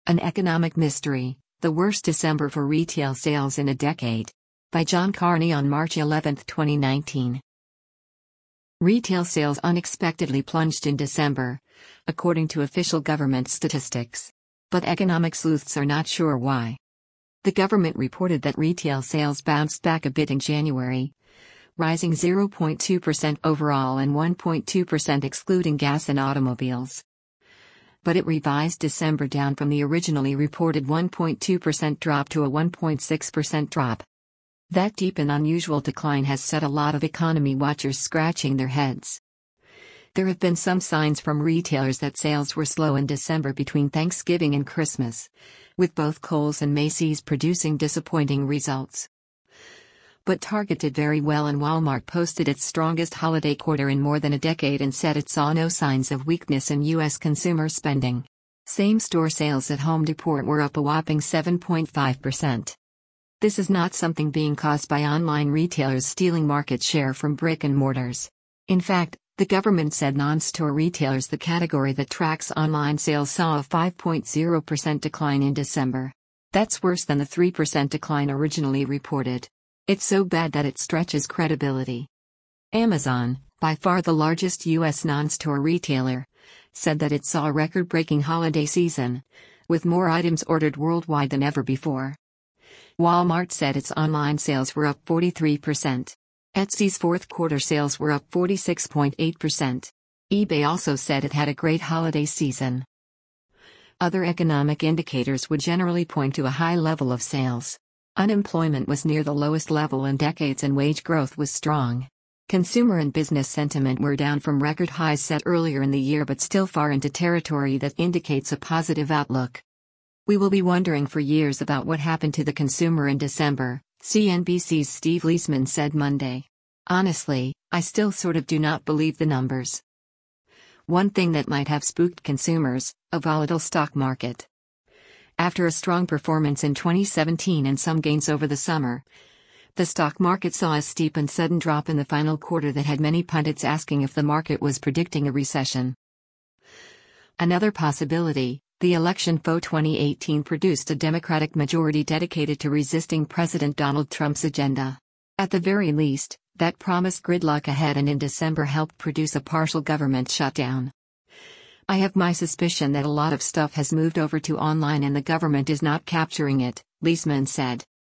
An Economic Mystery, The Worst December for Retail Sales in a Decade. By John Carney on March 11, 2019. Retail sales unexpectedly plunged in December, according to official government statistics. But economic sleuths are not sure why. The government reported that retail sales bounced back a bit in January, rising 0.2% overall and 1.2% excluding gas and automobiles. But it revised December down from the originally reported 1.2% drop to a 1.6% drop. That deep and unusual decline has set a lot of economy watchers scratching their heads. There have been some signs from retailers that sales were slow in December between Thanksgiving and Christmas, with both Kohl's and Macy's producing disappointing results. But Target did very well and Walmart posted its strongest holiday quarter in more than a decade and said it saw no signs of weakness in U.S. consumer spending. Same-store sales at Home Depot were up a whopping 7.5%. This is not something being caused by online retailers stealing market share from brick and mortars. In fact, the government said non-store retailers, the category that tracks online sales, saw a 5.0% decline in December. That's worse than the 3% decline originally reported. It's so bad that it stretches credibility. Amazon, by far the largest U.S. non-store retailer, said that it saw a record-breaking holiday season, with more items ordered worldwide than ever before. Walmart said its online sales were up 43%. Etsy's fourth quarter sales were up 46.8%. eBay also said it had a great holiday season. Other economic indicators would generally point to a high level of sales. Unemployment was near the lowest level in decades and wage growth was strong. Consumer and business sentiment were down from record highs set earlier in the year but still far into territory that indicates a positive outlook. We will be wondering for years about what happened to the consumer in December, CNBC's Steve Leisman said Monday. Honestly, I still sort of do not believe the numbers. One thing that might have spooked consumers, a volatile stock market. After a strong performance in 2017 and some gains over the summer, the stock market saw a steep and sudden drop in the final quarter that had many pundits asking if the market was predicting a recession. Another possibility, the election foe 2018 produced a Democratic majority dedicated to resisting President Donald Trump's agenda. At the very least, that promised gridlock ahead and in December helped produce a partial government shutdown. I have my suspicion that a lot of stuff has moved over to online and the government is not capturing it, Leisman said.